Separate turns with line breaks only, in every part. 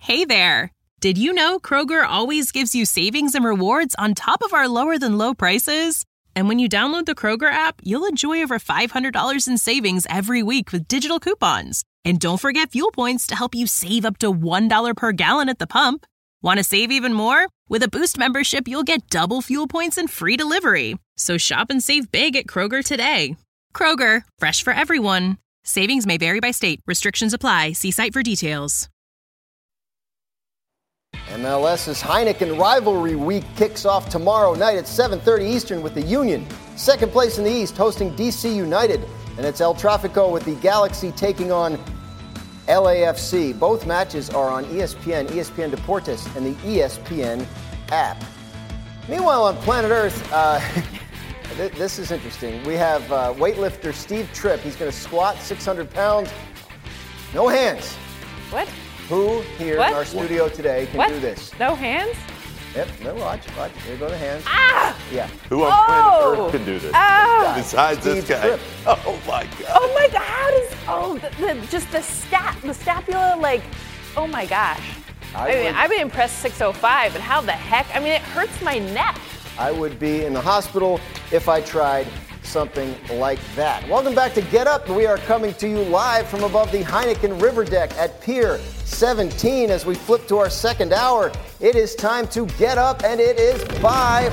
Hey there! Did you know Kroger always gives you savings and rewards on top of our lower-than-low prices? And when you download the Kroger app, you'll enjoy over $500 in savings every week with digital coupons. And don't forget fuel points to help you save up to $1 per gallon at the pump. Want to save even more? With a Boost membership, you'll get double fuel points and free delivery. So shop and save big at Kroger today. Kroger, fresh for everyone. Savings may vary by state. Restrictions apply. See site for details.
MLS's Heineken Rivalry Week kicks off tomorrow night at 7:30 Eastern with the Union, second place in the East, hosting DC United. And it's El Tráfico with the Galaxy taking on LAFC. Both matches are on ESPN, ESPN Deportes, and the ESPN app. Meanwhile, on planet Earth, this is interesting. We have weightlifter Steve Tripp. He's going to squat 600 pounds. No hands.
What?
Who here in our studio today can do this?
No hands?
Yep, no, watch. Here go the hands.
Ah!
Yeah.
Who on planet Earth can do this? Besides
Steve
this guy.
Tripp.
Oh, my God.
Oh, my God. How does, just the scapula, like, oh, my gosh. I've been impressed 605, but how the heck? I mean, it hurts my neck.
I would be in the hospital if I tried something like that. Welcome back to Get Up. We are coming to you live from above the Heineken River Deck at Pier 17. As we flip to our second hour, it is time to get up, and it is bye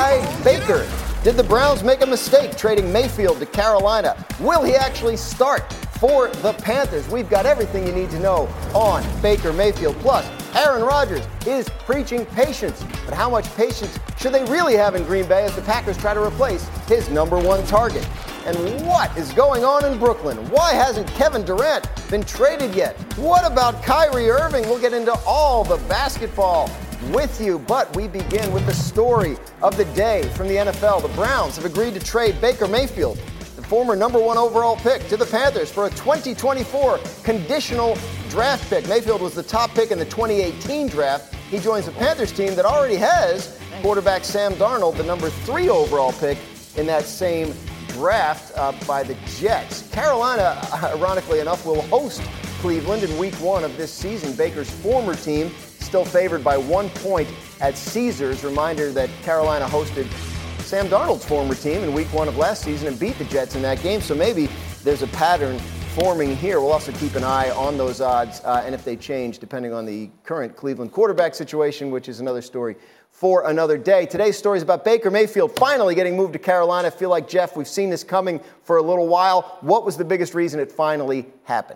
Baker. Did the Browns make a mistake trading Mayfield to Carolina? Will he actually start for the Panthers? We've got everything you need to know on Baker Mayfield. Plus, Aaron Rodgers is preaching patience. But how much patience should they really have in Green Bay as the Packers try to replace his number one target? And what is going on in Brooklyn? Why hasn't Kevin Durant been traded yet? What about Kyrie Irving? We'll get into all the basketball with you, but we begin with the story of the day from the NFL. The Browns have agreed to trade Baker Mayfield, the former number one overall pick, to the Panthers for a 2024 conditional draft pick. Mayfield was the top pick in the 2018 draft. He joins the Panthers team that already has quarterback Sam Darnold, the number 3 overall pick in that same draft by the Jets. Carolina, ironically enough, will host Cleveland in week 1 of this season. Baker's former team still favored by 1 point at Caesars. Reminder that Carolina hosted Sam Darnold's former team in week 1 of last season and beat the Jets in that game. So maybe there's a pattern forming here. We'll also keep an eye on those odds and if they change depending on the current Cleveland quarterback situation, which is another story for another day. Today's story is about Baker Mayfield finally getting moved to Carolina. I feel like, Jeff, we've seen this coming for a little while. What was the biggest reason it finally happened?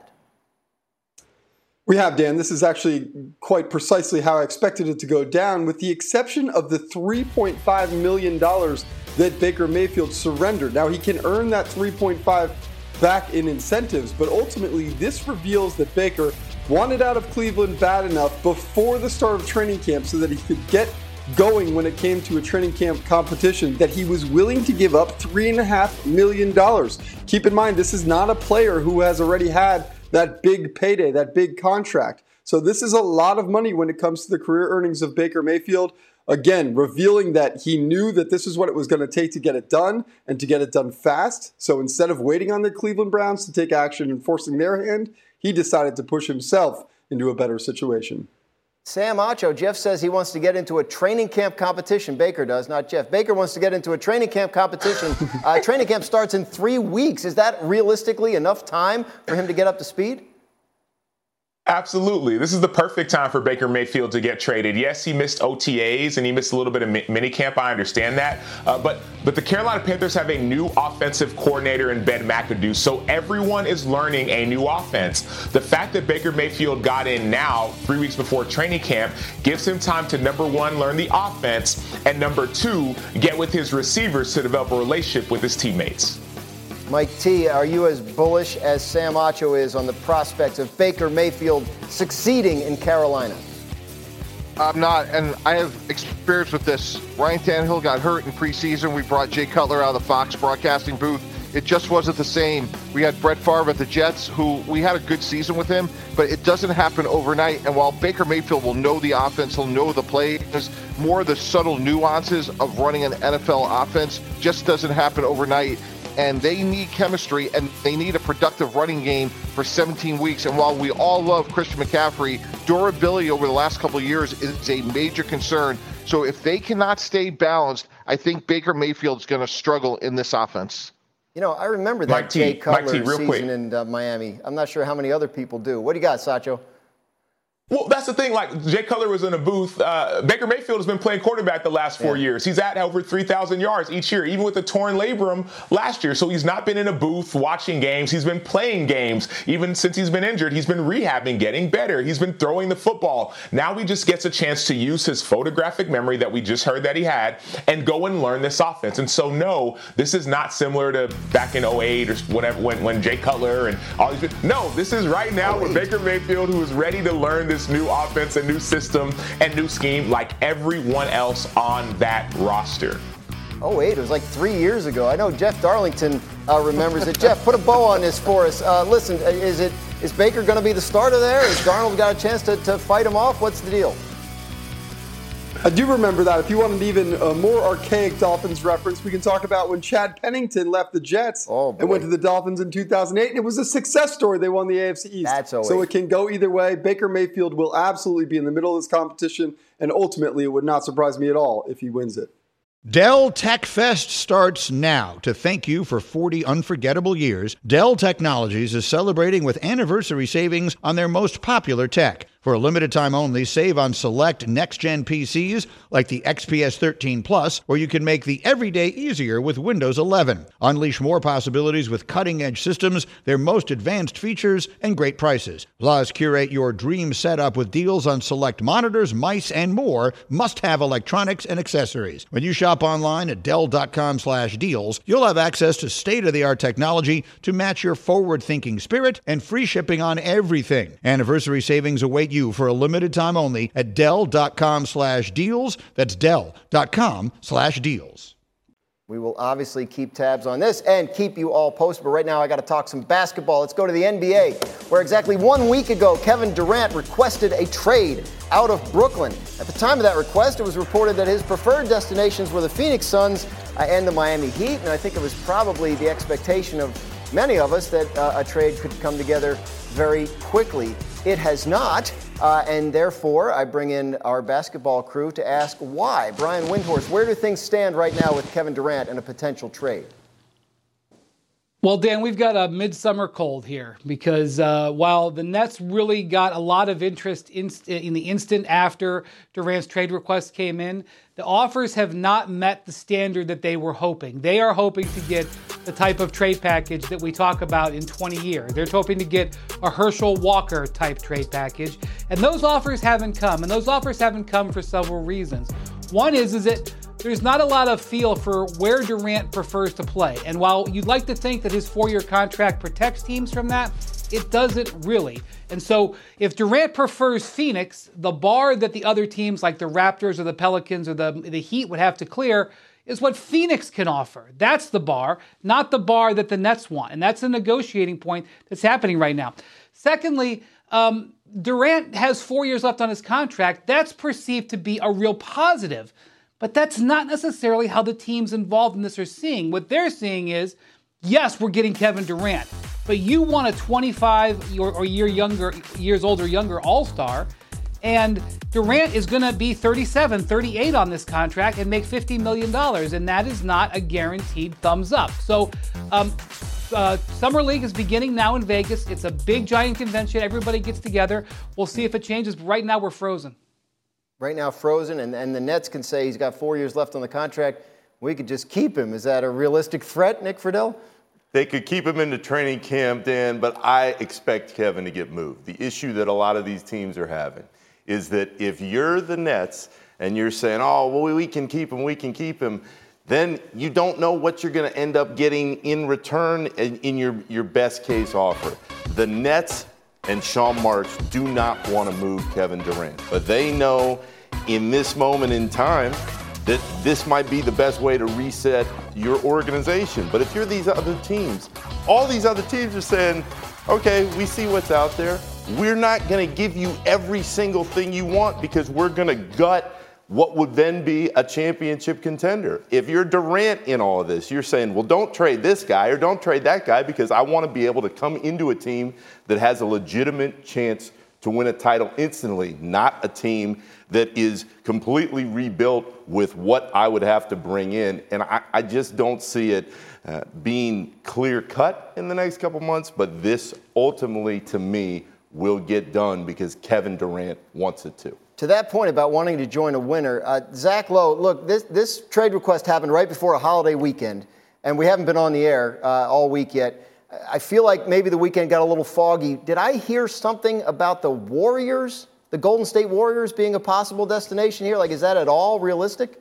We have, Dan. This is actually quite precisely how I expected it to go down, with the exception of the $3.5 million that Baker Mayfield surrendered. Now, he can earn that $3.5 back in incentives, but ultimately this reveals that Baker wanted out of Cleveland bad enough before the start of training camp so that he could get going when it came to a training camp competition, that he was willing to give up $3.5 million. Keep in mind, this is not a player who has already had that big payday, that big contract. So this is a lot of money when it comes to the career earnings of Baker Mayfield. Again, revealing that he knew that this is what it was going to take to get it done and to get it done fast. So instead of waiting on the Cleveland Browns to take action and forcing their hand, he decided to push himself into a better situation.
Sam Acho, Jeff says he wants to get into a training camp competition. Baker does, not Jeff. Baker wants to get into a training camp competition. Training camp starts in 3 weeks. Is that realistically enough time for him to get up to speed?
Absolutely. This is the perfect time for Baker Mayfield to get traded. Yes, he missed OTAs and he missed a little bit of minicamp. I understand that. But the Carolina Panthers have a new offensive coordinator in Ben McAdoo, so everyone is learning a new offense. The fact that Baker Mayfield got in now, 3 weeks before training camp, gives him time to, number one, learn the offense, and number two, get with his receivers to develop a relationship with his teammates.
Mike T., are you as bullish as Sam Acho is on the prospects of Baker Mayfield succeeding in Carolina?
I'm not, and I have experience with this. Ryan Tannehill got hurt in preseason. We brought Jay Cutler out of the Fox broadcasting booth. It just wasn't the same. We had Brett Favre at the Jets, who we had a good season with him, but it doesn't happen overnight. And while Baker Mayfield will know the offense, he'll know the plays, more of the subtle nuances of running an NFL offense just doesn't happen overnight. And they need chemistry, and they need a productive running game for 17 weeks. And while we all love Christian McCaffrey, durability over the last couple of years is a major concern. So if they cannot stay balanced, I think Baker Mayfield's going to struggle in this offense.
You know, I remember that Jay Cutler season in Miami. I'm not sure how many other people do. What do you got, Sacho?
Well, that's the thing. Like, Jay Cutler was in a booth. Baker Mayfield has been playing quarterback the last 4 years. He's at over 3,000 yards each year, even with the torn labrum last year. So he's not been in a booth watching games. He's been playing games. Even since he's been injured, he's been rehabbing, getting better. He's been throwing the football. Now he just gets a chance to use his photographic memory that we just heard that he had and go and learn this offense. And so, no, this is not similar to back in 2008 or whatever when Jay Cutler and all these. No, this is right now with Baker Mayfield, who is ready to learn this new offense, a new system, and new scheme like everyone else on that roster.
Oh, wait, it was like 3 years ago. I know Jeff Darlington remembers it. Jeff, put a bow on this for us. Listen, is Baker going to be the starter there? Has Darnold got a chance to fight him off? What's the deal?
I do remember that. If you want an even more archaic Dolphins reference, we can talk about when Chad Pennington left the Jets and went to the Dolphins in 2008. And it was a success story. They won the AFC East. So it can go either way. Baker Mayfield will absolutely be in the middle of this competition. And ultimately, it would not surprise me at all if he wins it.
Dell Tech Fest starts now. To thank you for 40 unforgettable years, Dell Technologies is celebrating with anniversary savings on their most popular tech. For a limited time only, save on select next-gen PCs like the XPS 13 Plus, where you can make the everyday easier with Windows 11. Unleash more possibilities with cutting-edge systems, their most advanced features, and great prices. Plus, curate your dream setup with deals on select monitors, mice, and more must-have electronics and accessories. When you shop online at Dell.com/deals, you'll have access to state-of-the-art technology to match your forward-thinking spirit and free shipping on everything. Anniversary savings await you for a limited time only at Dell.com/deals. That's Dell.com/deals.
We will obviously keep tabs on this and keep you all posted. But right now, I got to talk some basketball. Let's go to the NBA, where exactly 1 week ago, Kevin Durant requested a trade out of Brooklyn. At the time of that request, it was reported that his preferred destinations were the Phoenix Suns and the Miami Heat. And I think it was probably the expectation of many of us that a trade could come together very quickly. It has not, and therefore I bring in our basketball crew to ask why. Brian Windhorst, where do things stand right now with Kevin Durant and a potential trade?
Well, Dan, we've got a midsummer cold here because while the Nets really got a lot of interest in the instant after Durant's trade request came in, the offers have not met the standard that they were hoping. They are hoping to get the type of trade package that we talk about in 20 years. They're hoping to get a Herschel Walker type trade package. And those offers haven't come. And those offers haven't come for several reasons. One is that there's not a lot of feel for where Durant prefers to play. And while you'd like to think that his 4-year contract protects teams from that, it doesn't really. And so if Durant prefers Phoenix, the bar that the other teams like the Raptors or the Pelicans or the Heat would have to clear is what Phoenix can offer. That's the bar, not the bar that the Nets want. And that's a negotiating point that's happening right now. Secondly, Durant has 4 years left on his contract. That's perceived to be a real positive. But that's not necessarily how the teams involved in this are seeing. What they're seeing is, yes, we're getting Kevin Durant, but you want a 25 or years older, younger all-star, and Durant is going to be 37, 38 on this contract and make $50 million, and that is not a guaranteed thumbs up. So Summer League is beginning now in Vegas. It's a big, giant convention. Everybody gets together. We'll see if it changes, but right now we're frozen.
Right now frozen, and the Nets can say he's got 4 years left on the contract. We could just keep him. Is that a realistic threat, Nick Friedel?
They could keep him in the training camp, Dan, but I expect Kevin to get moved. The issue that a lot of these teams are having is that if you're the Nets and you're saying, oh, well, we can keep him, then you don't know what you're going to end up getting in return in your best case offer. The Nets and Sean Marks do not want to move Kevin Durant, but they know in this moment in time that this might be the best way to reset your organization. But if you're these other teams, all these other teams are saying, okay, we see what's out there. We're not going to give you every single thing you want because we're going to gut what would then be a championship contender. If you're Durant in all of this, you're saying, well, don't trade this guy or don't trade that guy because I want to be able to come into a team that has a legitimate chance to win a title instantly, not a team that is completely rebuilt with what I would have to bring in. And I just don't see it being clear-cut in the next couple months, but this ultimately, to me, will get done because Kevin Durant wants it to.
To that point about wanting to join a winner, Zach Lowe, look, this trade request happened right before a holiday weekend, and we haven't been on the air all week yet. I feel like maybe the weekend got a little foggy. Did I hear something about the Warriors, the Golden State Warriors being a possible destination here? Like, is that at all realistic?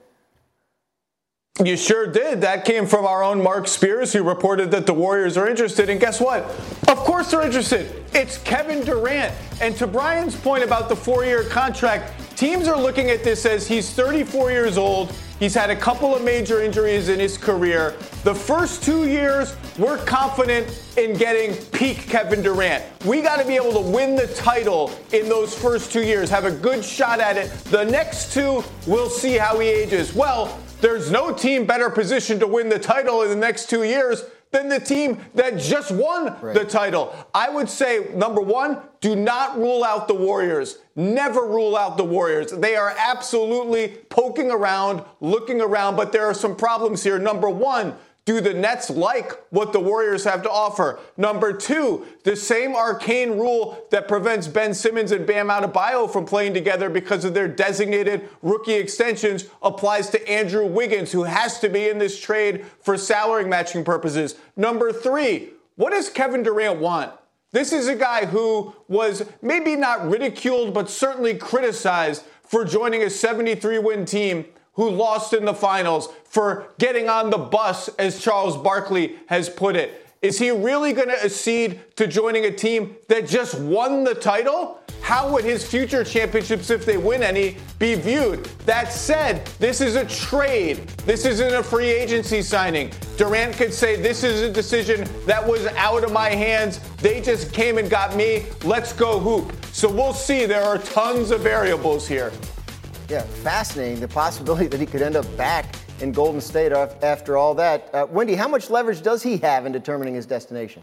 You sure did. That came from our own Mark Spears, who reported that the Warriors are interested. And guess what? Of course they're interested. It's Kevin Durant. And to Brian's point about the 4-year contract, teams are looking at this as he's 34 years old. He's had a couple of major injuries in his career. The first 2 years, we're confident in getting peak Kevin Durant. We got to be able to win the title in those first 2 years, have a good shot at it. The next two, we'll see how he ages. Well, there's no team better positioned to win the title in the next 2 years than the team that just won the title. I would say, number one, do not rule out the Warriors. Never rule out the Warriors. They are absolutely poking around, looking around, but there are some problems here. Number one, do the Nets like what the Warriors have to offer? Number two, the same arcane rule that prevents Ben Simmons and Bam Adebayo from playing together because of their designated rookie extensions applies to Andrew Wiggins, who has to be in this trade for salary matching purposes. Number three, what does Kevin Durant want? This is a guy who was maybe not ridiculed, but certainly criticized for joining a 73-win team who lost in the finals, for getting on the bus, as Charles Barkley has put it. Is he really going to accede to joining a team that just won the title? How would his future championships, if they win any, be viewed? That said, this is a trade. This isn't a free agency signing. Durant could say, this is a decision that was out of my hands. They just came and got me. Let's go hoop. So we'll see. There are tons of variables here.
Yeah, fascinating. The possibility that he could end up back in Golden State after all that. Wendy, how much leverage does he have in determining his destination?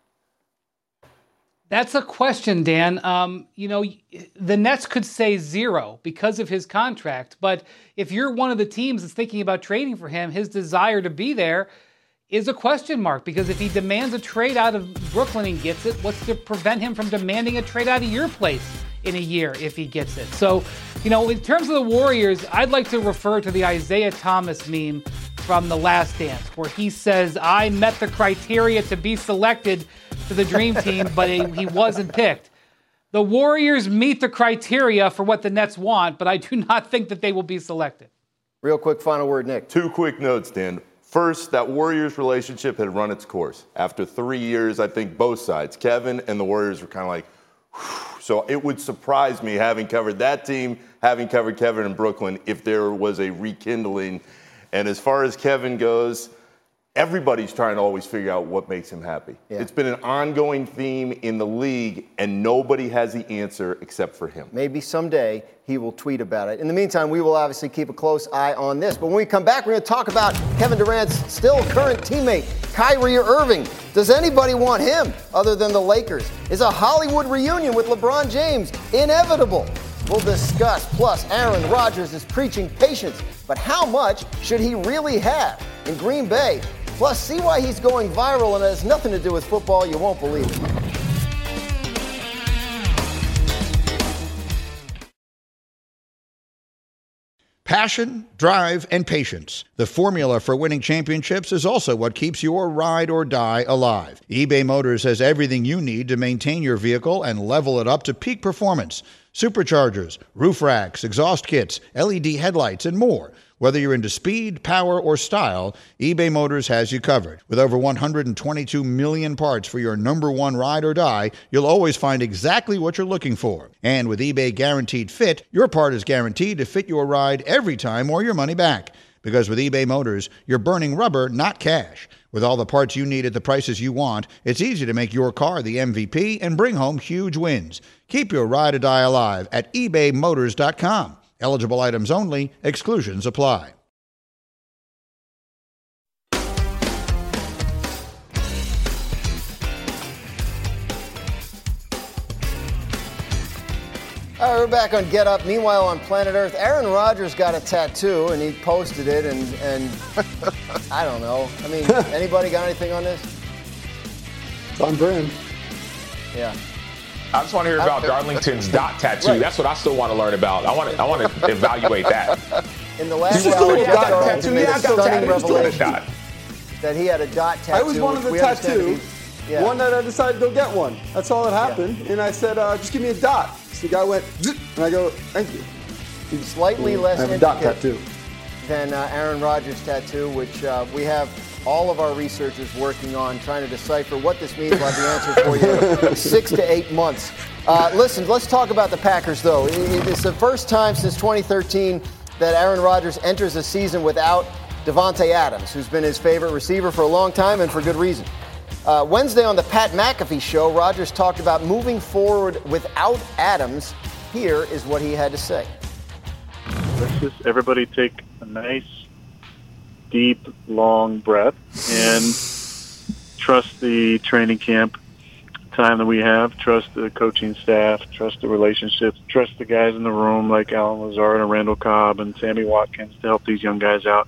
That's a question, Dan. The Nets could say zero because of his contract. But if you're one of the teams that's thinking about trading for him, his desire to be there is a question mark. Because if he demands a trade out of Brooklyn and gets it, what's to prevent him from demanding a trade out of your place in a year if he gets it? So, in terms of the Warriors, I'd like to refer to the Isaiah Thomas meme from The Last Dance, where he says, I met the criteria to be selected to the Dream Team, but he wasn't picked. The Warriors meet the criteria for what the Nets want, but I do not think that they will be selected.
Real quick final word, Nick.
2 quick notes, Dan. First, that Warriors relationship had run its course. After 3 years, I think both sides, Kevin and the Warriors, were kind of like, whew. So it would surprise me, having covered that team, having covered Kevin in Brooklyn, if there was a rekindling. And as far as Kevin goes, everybody's trying to always figure out what makes him happy. Yeah. It's been an ongoing theme in the league, and nobody has the answer except for him.
Maybe someday he will tweet about it. In the meantime, we will obviously keep a close eye on this. But when we come back, we're going to talk about Kevin Durant's still current teammate, Kyrie Irving. Does anybody want him other than the Lakers? Is a Hollywood reunion with LeBron James inevitable? We'll discuss. Plus, Aaron Rodgers is preaching patience. But how much should he really have in Green Bay? Plus, see why he's going viral, and it has nothing to do with football. You won't believe it.
Passion, drive, and patience. The formula for winning championships is also what keeps your ride or die alive. eBay Motors has everything you need to maintain your vehicle and level it up to peak performance. Superchargers, roof racks, exhaust kits, LED headlights, and more. Whether you're into speed, power, or style, eBay Motors has you covered. With over 122 million parts for your number one ride or die, you'll always find exactly what you're looking for. And with eBay Guaranteed Fit, your part is guaranteed to fit your ride every time or your money back. Because with eBay Motors, you're burning rubber, not cash. With all the parts you need at the prices you want, it's easy to make your car the MVP and bring home huge wins. Keep your ride or die alive at ebaymotors.com. Eligible items only. Exclusions apply.
All right, we're back on Get Up. Meanwhile, on Planet Earth, Aaron Rodgers got a tattoo, and he posted it, and I don't know. I mean, anybody got anything on this?
It's on brand.
Yeah.
I just want to hear about Darlington's dot tattoo.
Right.
That's what I still want to learn about. I want to evaluate that.
In the last
Just a
hour,
little
Jeff
dot
Darlington
tattoo.
made
Yeah,
a
I got
stunning
that. Just a little
revelation that he had a dot tattoo.
I was one of the
which we understand
tattoo.
Yeah.
One night I decided to go get one. That's all that happened. And I said, just give me a dot. So the guy went, zip, and I go, thank you.
Slightly less
I have a dot
intricate
tattoo
than Aaron Rodgers' tattoo, which we have all of our researchers working on trying to decipher what this means. We'll have the answer for you in 6 to 8 months. Listen, let's talk about the Packers, though. It's the first time since 2013 that Aaron Rodgers enters a season without Davante Adams, who's been his favorite receiver for a long time and for good reason. Wednesday on the Pat McAfee show, Rodgers talked about moving forward without Adams. Here is what he had to say.
Let's just everybody take a nice, deep, long breath and trust the training camp time that we have, trust the coaching staff, trust the relationships, trust the guys in the room like Alan Lazard and Randall Cobb and Sammy Watkins to help these young guys out.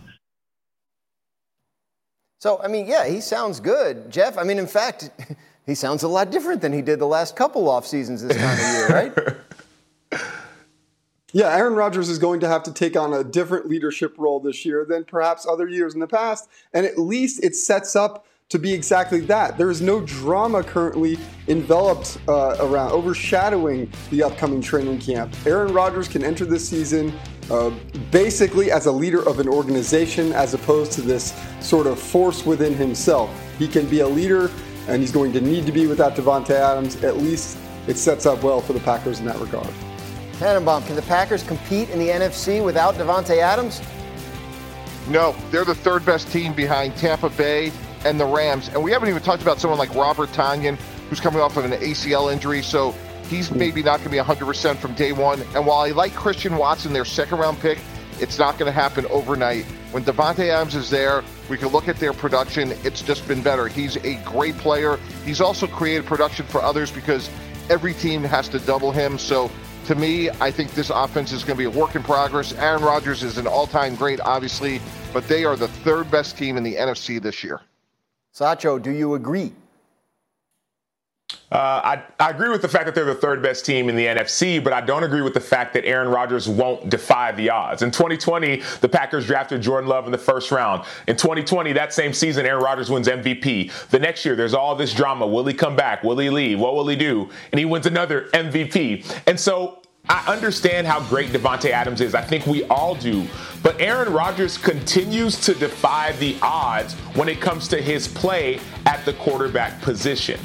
So, I mean, yeah, he sounds good, Jeff. I mean, in fact, he sounds a lot different than he did the last couple off seasons this time of year, right?
Yeah, Aaron Rodgers is going to have to take on a different leadership role this year than perhaps other years in the past, and at least it sets up to be exactly that. There is no drama currently enveloped around, overshadowing the upcoming training camp. Aaron Rodgers can enter this season basically as a leader of an organization as opposed to this sort of force within himself. He can be a leader, and he's going to need to be without Davante Adams. At least it sets up well for the Packers in that regard.
Tannenbaum, can the Packers compete in the NFC without Davante Adams?
No, they're the third best team behind Tampa Bay and the Rams. And we haven't even talked about someone like Robert Tonyan, who's coming off of an ACL injury. So he's maybe not going to be 100% from day one. And while I like Christian Watson, their second-round pick, it's not going to happen overnight. When Davante Adams is there, we can look at their production. It's just been better. He's a great player. He's also created production for others because every team has to double him. So to me, I think this offense is going to be a work in progress. Aaron Rodgers is an all-time great, obviously, but they are the third best team in the NFC this year.
Sacho, do you agree?
I agree with the fact that they're the third best team in the NFC, but I don't agree with the fact that Aaron Rodgers won't defy the odds. In 2020, the Packers drafted Jordan Love in the first round. In 2020, that same season, Aaron Rodgers wins MVP. The next year, there's all this drama. Will he come back? Will he leave? What will he do? And he wins another MVP. And so I understand how great Davante Adams is. I think we all do. But Aaron Rodgers continues to defy the odds when it comes to his play at the quarterback position.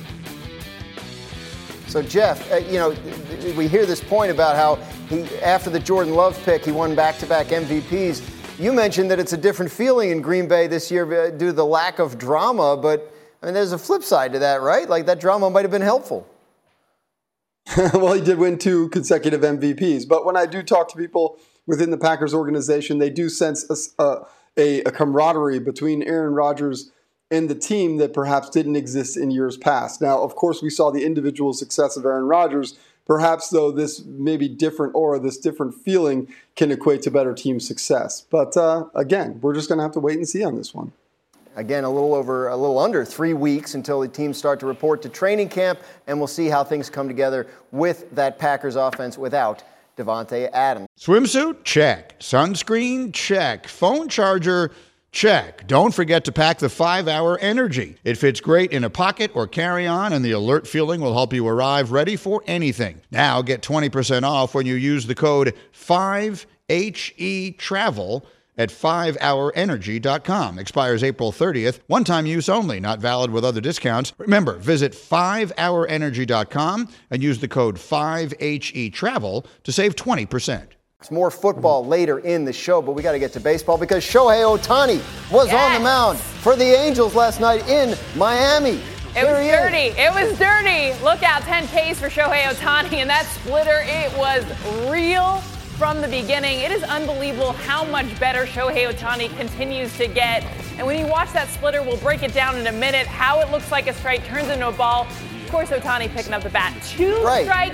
So, Jeff, we hear this point about how after the Jordan Love pick, he won back-to-back MVPs. You mentioned that it's a different feeling in Green Bay this year due to the lack of drama, but I mean, there's a flip side to that, right? Like that drama might have been helpful.
Well, he did win 2 consecutive MVPs, but when I do talk to people within the Packers organization, they do sense a camaraderie between Aaron Rodgers and the team that perhaps didn't exist in years past. Now, of course, we saw the individual success of Aaron Rodgers. Perhaps, though, this maybe different aura, this different feeling can equate to better team success. But again, we're just going to have to wait and see on this one.
Again, a little under 3 weeks until the teams start to report to training camp, and we'll see how things come together with that Packers offense without Davante Adams.
Swimsuit? Check. Sunscreen? Check. Phone charger? Check. Don't forget to pack the 5-Hour Energy. It fits great in a pocket or carry-on, and the alert feeling will help you arrive ready for anything. Now get 20% off when you use the code 5HETRAVEL at 5hourenergy.com. Expires April 30th. One-time use only. Not valid with other discounts. Remember, visit 5hourenergy.com and use the code 5HETRAVEL to save 20%.
It's more football later in the show, but we got to get to baseball because Shohei Ohtani was on the mound for the Angels last night in Miami.
It was dirty. It was dirty. Look out, 10 Ks for Shohei Ohtani, and that splitter, it was real from the beginning. It is unbelievable how much better Shohei Ohtani continues to get. And when you watch that splitter, we'll break it down in a minute, how it looks like a strike turns into a ball. Of course, Ohtani picking up the bat. 2 strikes,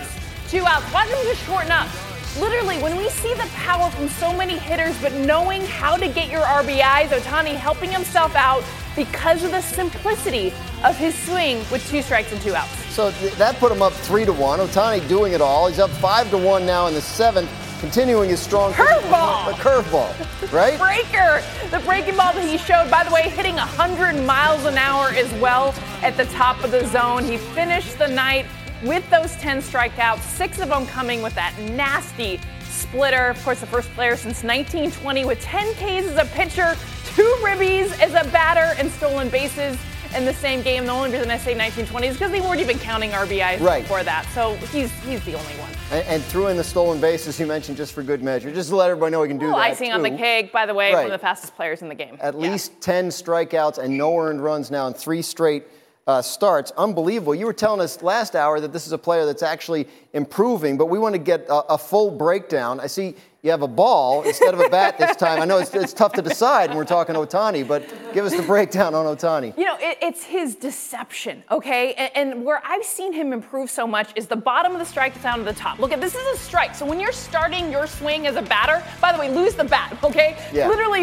2 outs. Watch him just shorten up. Literally, when we see the power from so many hitters, but knowing how to get your RBIs, Ohtani helping himself out because of the simplicity of his swing with 2 strikes and 2 outs.
So that put him up 3-1. Ohtani doing it all. He's up 5-1 now in the 7th, continuing his strong
curveball.
The curveball, right?
Breaker, the breaking ball that he showed. By the way, hitting 100 miles an hour as well at the top of the zone. He finished the night with those 10 strikeouts, 6 of them coming with that nasty splitter. Of course, the first player since 1920 with 10 Ks as a pitcher, 2 ribbies as a batter, and stolen bases in the same game. The only reason I say 1920 is because they weren't even counting RBIs before that. So he's the only one.
And threw in the stolen bases you mentioned just for good measure, just to let everybody know he can do that.
Icing on the cake, by the way, one of the fastest players in the game.
At least 10 strikeouts and no earned runs now in 3 straight starts. Unbelievable. You were telling us last hour that this is a player that's actually improving, but we want to get a full breakdown. I see you have a ball instead of a bat this time. I know it's tough to decide when we're talking Ohtani, but give us the breakdown on Ohtani.
You know, it's his deception, okay? And where I've seen him improve so much is the bottom of the strike down to the top. Look, this is a strike. So when you're starting your swing as a batter, by the way, lose the bat, okay?
Yeah.
Literally,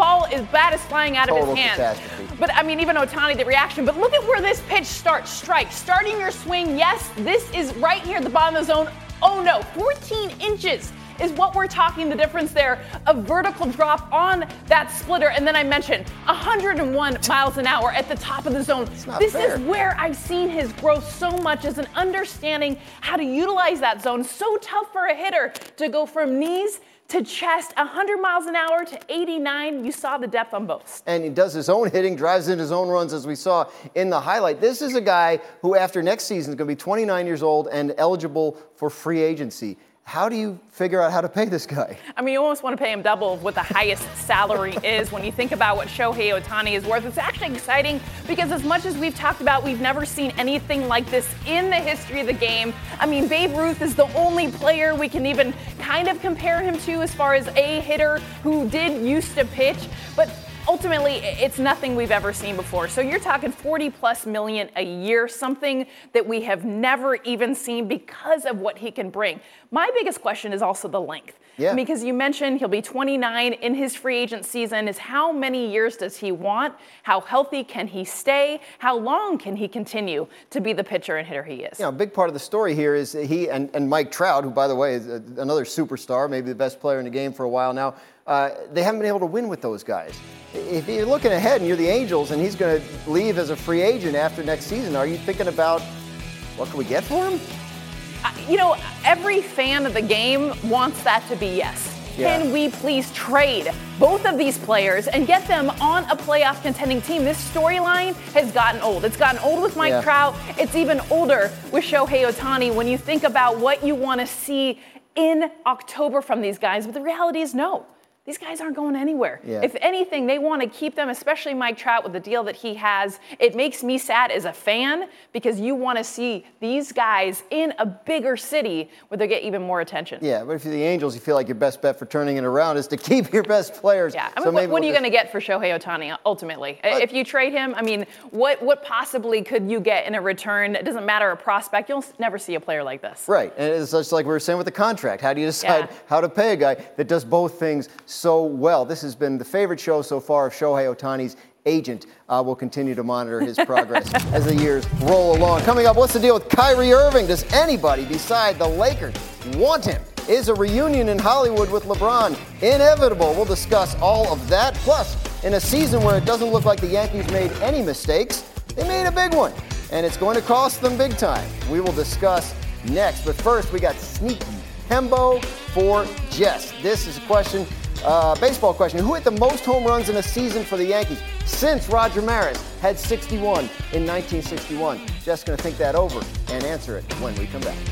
bat is flying out of his hand.
Catastrophe.
But I mean, even Ohtani, the reaction. But look at where this pitch starts. Strike. Starting your swing, yes, this is right here at the bottom of the zone. Oh no, 14 inches is what we're talking, the difference there, a vertical drop on that splitter. And then I mentioned 101 miles an hour at the top of the zone. This is where I've seen his growth so much, as an understanding how to utilize that zone. So tough for a hitter to go from knees to chest, 100 miles an hour to 89. You saw the depth on both.
And he does his own hitting, drives in his own runs, as we saw in the highlight. This is a guy who, after next season, is going to be 29 years old and eligible for free agency. How do you figure out how to pay this guy?
I mean, you almost want to pay him double of what the highest salary is when you think about what Shohei Ohtani is worth. It's actually exciting because, as much as we've talked about, we've never seen anything like this in the history of the game. I mean, Babe Ruth is the only player we can even kind of compare him to as far as a hitter who did used to pitch. But ultimately, it's nothing we've ever seen before. So you're talking $40+ million a year, something that we have never even seen because of what he can bring. My biggest question is also the length.
Yeah.
Because you mentioned he'll be 29 in his free agent season. Is how many years does he want? How healthy can he stay? How long can he continue to be the pitcher and hitter he is?
You know, a big part of the story here is he and Mike Trout, who, by the way, is another superstar, maybe the best player in the game for a while now. They haven't been able to win with those guys. If you're looking ahead and you're the Angels and he's going to leave as a free agent after next season, are you thinking about what can we get for him?
You know, every fan of the game wants that to be yes. Yeah. Can we please trade both of these players and get them on a playoff contending team? This storyline has gotten old. It's gotten old with Mike Trout. It's even older with Shohei Ohtani when you think about what you want to see in October from these guys. But the reality is no. These guys aren't going anywhere. Yeah. If anything, they want to keep them, especially Mike Trout with the deal that he has. It makes me sad as a fan because you want to see these guys in a bigger city where they get even more attention.
Yeah, but if you're the Angels, you feel like your best bet for turning it around is to keep your best players.
Yeah, I mean, what are you going to get for Shohei Ohtani ultimately? If you trade him, I mean, what possibly could you get in a return? It doesn't matter a prospect. You'll never see a player like this.
Right, and it's just like we were saying with the contract. How do you decide how to pay a guy that does both things so well? This has been the favorite show so far of Shohei Ohtani's agent. We'll continue to monitor his progress as the years roll along. Coming up, what's the deal with Kyrie Irving? Does anybody beside the Lakers want him? Is a reunion in Hollywood with LeBron inevitable? We'll discuss all of that. Plus, in a season where it doesn't look like the Yankees made any mistakes, they made a big one, and it's going to cost them big time. We will discuss next. But first, we got Sneaky Hembo for Jess. This is a question, baseball question. Who hit the most home runs in a season for the Yankees since Roger Maris had 61 in 1961? Jess going to think that over and answer it when we come back.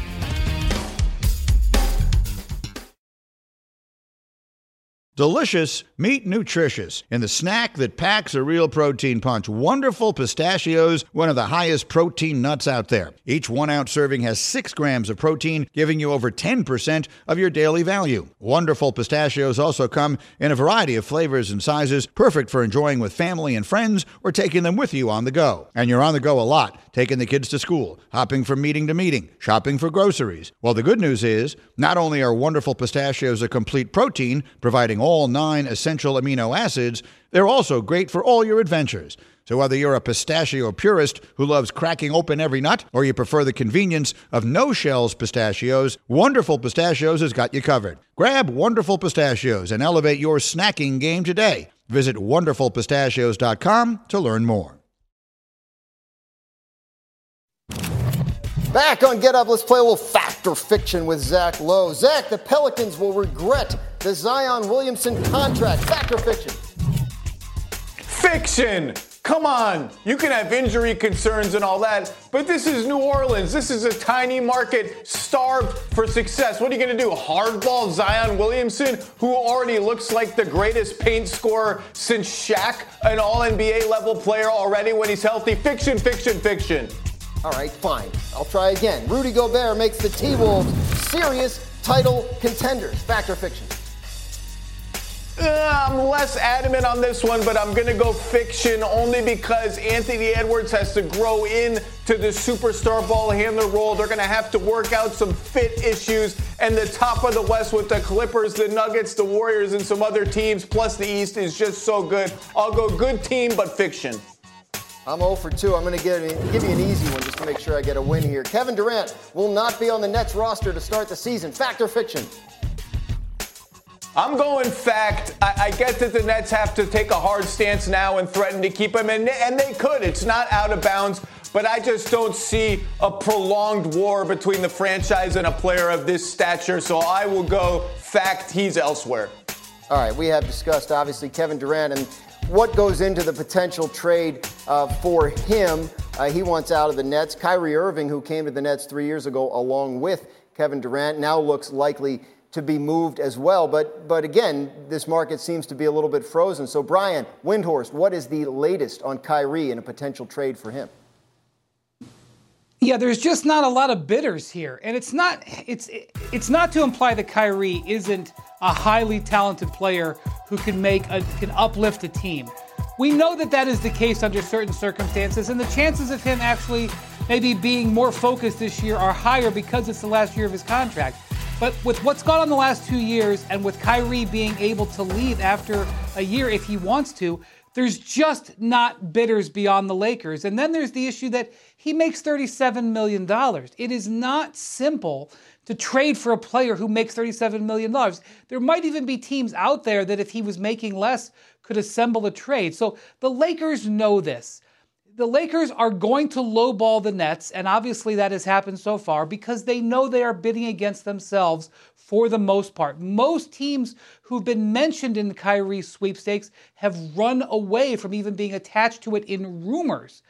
Delicious, meet nutritious in the snack that packs a real protein punch. Wonderful Pistachios, one of the highest protein nuts out there. Each 1 ounce serving has 6 grams of protein, giving you over 10% of your daily value. Wonderful Pistachios also come in a variety of flavors and sizes, perfect for enjoying with family and friends or taking them with you on the go. And you're on the go a lot. taking the kids to school, hopping from meeting to meeting, shopping for groceries. Well, the good news is, not only are Wonderful Pistachios a complete protein, providing all 9 essential amino acids, they're also great for all your adventures. So whether you're a pistachio purist who loves cracking open every nut, or you prefer the convenience of no-shells pistachios, Wonderful Pistachios has got you covered. Grab Wonderful Pistachios and elevate your snacking game today. Visit wonderfulpistachios.com to learn more.
Back on Get Up, let's play a little fact or fiction with Zach Lowe. Zach, the Pelicans will regret the Zion Williamson contract. Fact or fiction?
Fiction! Come on, you can have injury concerns and all that, but this is New Orleans. This is a tiny market starved for success. What are you going to do? Hardball Zion Williamson, who already looks like the greatest paint scorer since Shaq, an all-NBA level player already when he's healthy? Fiction, fiction, fiction.
All right, fine. I'll try again. Rudy Gobert makes the T-Wolves serious title contenders. Fact or fiction?
I'm less adamant on this one, but I'm going to go fiction only because Anthony Edwards has to grow into the superstar ball handler role. They're going to have to work out some fit issues, and the top of the West with the Clippers, the Nuggets, the Warriors, and some other teams, plus the East is just so good. I'll go good team, but fiction.
I'm 0 for 2. I'm going to give you an easy one just to make sure I get a win here. Kevin Durant will not be on the Nets roster to start the season. Fact or fiction?
I'm going fact. I get that the Nets have to take a hard stance now and threaten to keep him, and they could. It's not out of bounds, but I just don't see a prolonged war between the franchise and a player of this stature, so I will go fact. He's elsewhere.
All right, we have discussed, obviously, Kevin Durant and what goes into the potential trade for him. He wants out of the Nets. Kyrie Irving, who came to the Nets 3 years ago along with Kevin Durant, now looks likely to be moved as well. But again, this market seems to be a little bit frozen. So, Brian Windhorst, what is the latest on Kyrie and a potential trade for him?
Yeah, there's just not a lot of bidders here. And it's not to imply that Kyrie isn't a highly talented player who can uplift a team. We know that is the case under certain circumstances, and the chances of him actually maybe being more focused this year are higher because it's the last year of his contract. But with what's gone on the last 2 years, and with Kyrie being able to leave after a year if he wants to, there's just not bidders beyond the Lakers. And then there's the issue that he makes $37 million. It is not simple to trade for a player who makes $37 million. There might even be teams out there that if he was making less could assemble a trade. So the Lakers know this. The Lakers are going to lowball the Nets, and obviously that has happened so far because they know they are bidding against themselves for the most part. Most teams who've been mentioned in the Kyrie sweepstakes have run away from even being attached to it in rumors.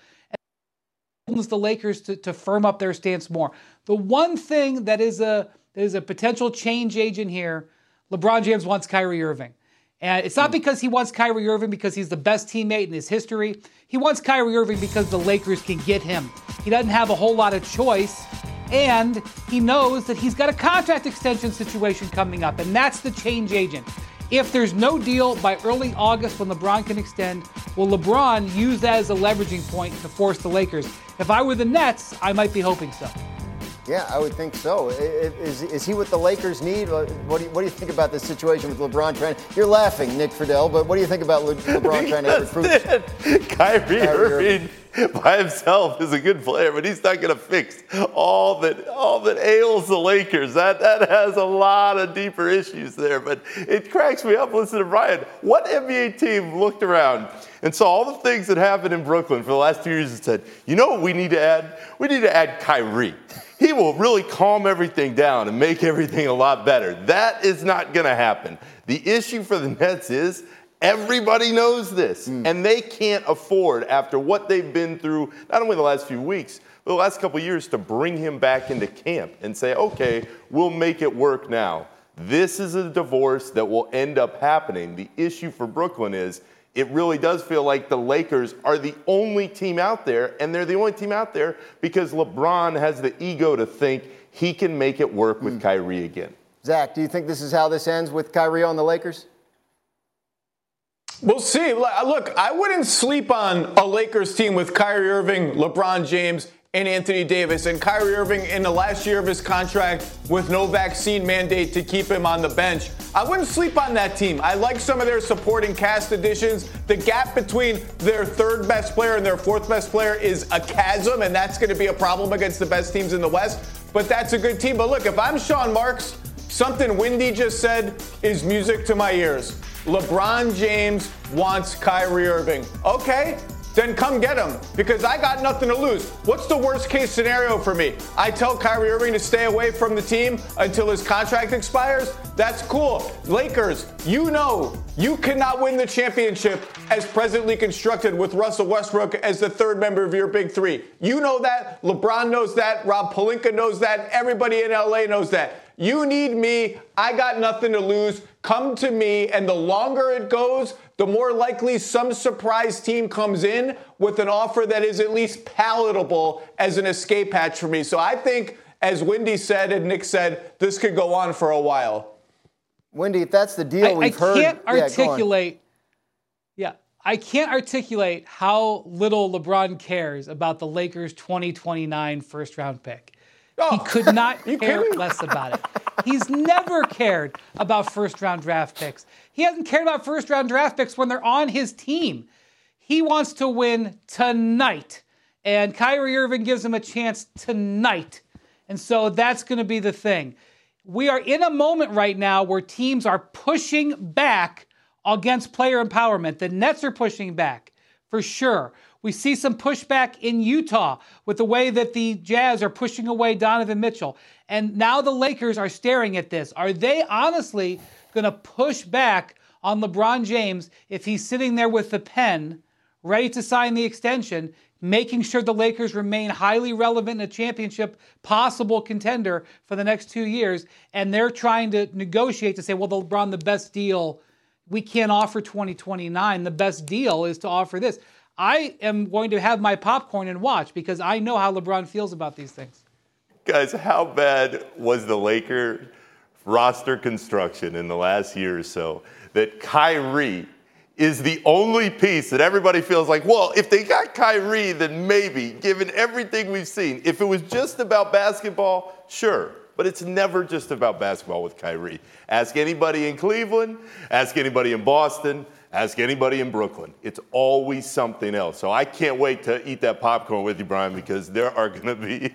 And the Lakers to firm up their stance more. The one thing that is a potential change agent here, LeBron James wants Kyrie Irving. And it's not because he wants Kyrie Irving because he's the best teammate in his history. He wants Kyrie Irving because the Lakers can get him. He doesn't have a whole lot of choice, and he knows that he's got a contract extension situation coming up, and that's the change agent. If there's no deal by early August when LeBron can extend, will LeBron use that as a leveraging point to force the Lakers? If I were the Nets, I might be hoping so.
Yeah, I would think so. Is he what the Lakers need? What do you think about this situation with LeBron trying? You're laughing, Nick Friedel, but what do you think about LeBron trying to recruit?
Kyrie Irving by himself is a good player, but he's not going to fix all that ails the Lakers. That has a lot of deeper issues there. But it cracks me up. Listen to Brian. What NBA team looked around and saw all the things that happened in Brooklyn for the last 2 years and said, you know what we need to add? We need to add Kyrie. He will really calm everything down and make everything a lot better. That is not going to happen. The issue for the Nets is everybody knows this, and they can't afford, after what they've been through, not only the last few weeks, but the last couple of years, to bring him back into camp and say, okay, we'll make it work now. This is a divorce that will end up happening. The issue for Brooklyn is it really does feel like the Lakers are the only team out there, and they're the only team out there because LeBron has the ego to think he can make it work with Kyrie again.
Zach, do you think this is how this ends with Kyrie on the Lakers?
We'll see. Look, I wouldn't sleep on a Lakers team with Kyrie Irving, LeBron James, and Anthony Davis. And Kyrie Irving in the last year of his contract with no vaccine mandate to keep him on the bench. I wouldn't sleep on that team. I like some of their supporting cast additions. The gap between their third best player and their fourth best player is a chasm, and that's going to be a problem against the best teams in the West. But that's a good team. But look, if I'm Sean Marks, something Windy just said is music to my ears. LeBron James wants Kyrie Irving. Okay, then come get him, because I got nothing to lose. What's the worst case scenario for me? I tell Kyrie Irving to stay away from the team until his contract expires? That's cool. Lakers, you know you cannot win the championship as presently constructed with Russell Westbrook as the third member of your big three. You know that. LeBron knows that. Rob Pelinka knows that. Everybody in LA knows that. You need me. I got nothing to lose. Come to me. And the longer it goes, the more likely some surprise team comes in with an offer that is at least palatable as an escape hatch for me. So I think, as Windy said and Nick said, this could go on for a while.
Wendy, if that's the deal we've heard.
I can't articulate how little LeBron cares about the Lakers' 2029 first-round pick. He could not care less about it. He's never cared about first-round draft picks. He hasn't cared about first-round draft picks when they're on his team. He wants to win tonight, and Kyrie Irving gives him a chance tonight. And so that's going to be the thing. We are in a moment right now where teams are pushing back against player empowerment. The Nets are pushing back, for sure. We see some pushback in Utah with the way that the Jazz are pushing away Donovan Mitchell. And now the Lakers are staring at this. Are they honestly going to push back on LeBron James if he's sitting there with the pen, ready to sign the extension, making sure the Lakers remain highly relevant in a championship possible contender for the next 2 years, and they're trying to negotiate to say, well, LeBron, the best deal, we can't offer 2029. The best deal is to offer this. I am going to have my popcorn and watch because I know how LeBron feels about these things.
Guys, how bad was the Laker roster construction in the last year or so that Kyrie is the only piece that everybody feels like, well, if they got Kyrie, then maybe, given everything we've seen. If it was just about basketball, sure. But it's never just about basketball with Kyrie. Ask anybody in Cleveland, ask anybody in Boston, ask anybody in Brooklyn. It's always something else. So I can't wait to eat that popcorn with you, Brian, because there are going to be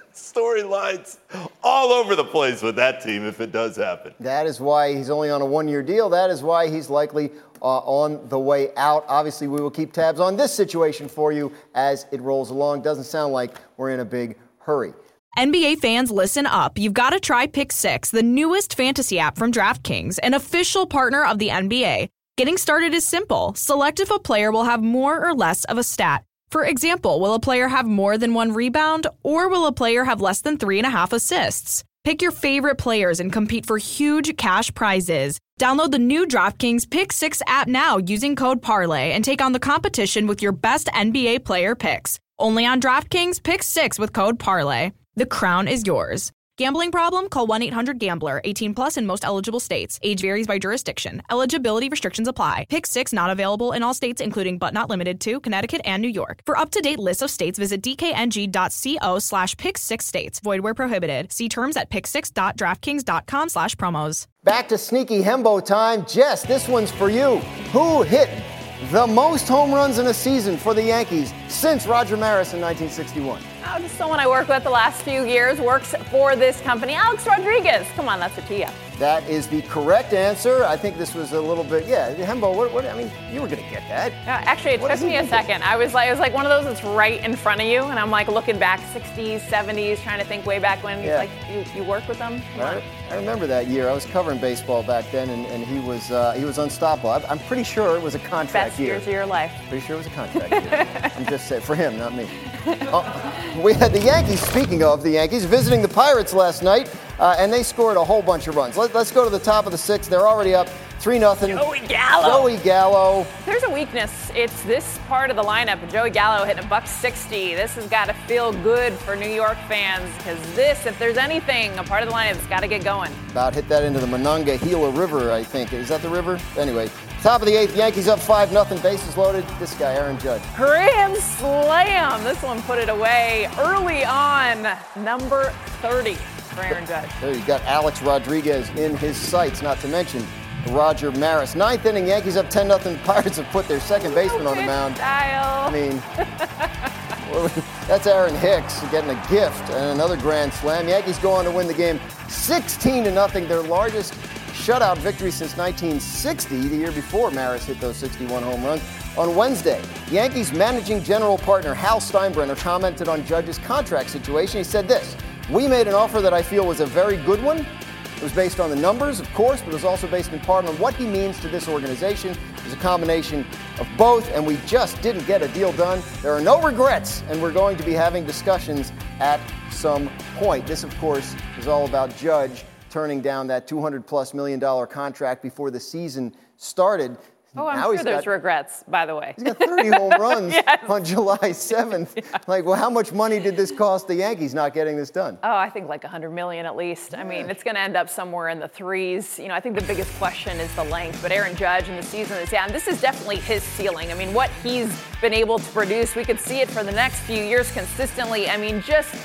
storylines all over the place with that team if it does happen.
That is why he's only on a one-year deal. That is why he's likely on the way out. Obviously, we will keep tabs on this situation for you as it rolls along. Doesn't sound like we're in a big hurry.
NBA fans, listen up. You've got to try Pick 6, the newest fantasy app from DraftKings, an official partner of the NBA. Getting started is simple. Select if a player will have more or less of a stat. For example, will a player have more than 1 rebound, or will a player have less than 3.5 assists? Pick your favorite players and compete for huge cash prizes. Download the new DraftKings Pick 6 app now using code PARLAY and take on the competition with your best NBA player picks. Only on DraftKings Pick 6 with code PARLAY. The crown is yours. Gambling problem? Call 1-800-GAMBLER. 18 plus in most eligible states. Age varies by jurisdiction. Eligibility restrictions apply. Pick 6 not available in all states, including but not limited to Connecticut and New York. For up-to-date lists of states, visit dkng.co/pick6states. Void where prohibited. See terms at pick6.draftkings.com/promos.
Back to sneaky Hembo time. Jess, this one's for you. Who hit the most home runs in a season for the Yankees since Roger Maris in 1961?
Oh, just someone I worked with the last few years, works for this company. Alex Rodriguez. Come on, that's a tee up.
That is the correct answer. I think this was a little bit, Hembo, what I mean, you were going to get that.
Yeah, actually, it took me a second. It was like one of those that's right in front of you, and I'm like looking back 60s, 70s, trying to think way back when. Yeah. Like, you worked with them?
I remember that year. I was covering baseball back then, and he was unstoppable. I'm pretty sure it was a contract
Best
year.
Years of your life.
Pretty sure it was a contract year. I'm just saying, for him, not me. We had the Yankees, speaking of the Yankees, visiting the Pirates last night, and they scored a whole bunch of runs. Let's go to the top of the 6th. They're already up 3-0.
Joey Gallo.
Joey Gallo.
There's a weakness. It's this part of the lineup. Joey Gallo hitting $160. This has got to feel good for New York fans because this, if there's anything, a part of the lineup that's got to get going.
About hit that into the Monongahela River, I think. Is that the river? Anyway, top of the 8th, Yankees up 5-0. Bases loaded. This guy, Aaron Judge.
Grand slam. This one put it away early on. Number 30 for Aaron Judge.
There you got Alex Rodriguez in his sights, not to mention Roger Maris. 9th inning, Yankees up 10-0. Pirates have put their second baseman on the mound.
Style.
I mean, that's Aaron Hicks getting a gift and another grand slam. Yankees go on to win the game 16-0, their largest shutout victory since 1960, the year before Maris hit those 61 home runs. On Wednesday, Yankees managing general partner Hal Steinbrenner commented on Judge's contract situation. He said this: "We made an offer that I feel was a very good one. It was based on the numbers, of course, but it was also based in part on what he means to this organization. It was a combination of both, and we just didn't get a deal done. There are no regrets, and we're going to be having discussions at some point." This, of course, is all about Judge turning down that $200+ million contract before the season started.
Oh, I'm sure there's regrets, by the way.
He's got 30 home runs on July 7th. Yeah. Like, well, how much money did this cost the Yankees not getting this done?
Oh, I think like $100 million at least. I mean, it's going to end up somewhere in the threes. You know, I think the biggest question is the length. But Aaron Judge in the season is down. This is definitely his ceiling. I mean, what he's been able to produce, we could see it for the next few years consistently. I mean,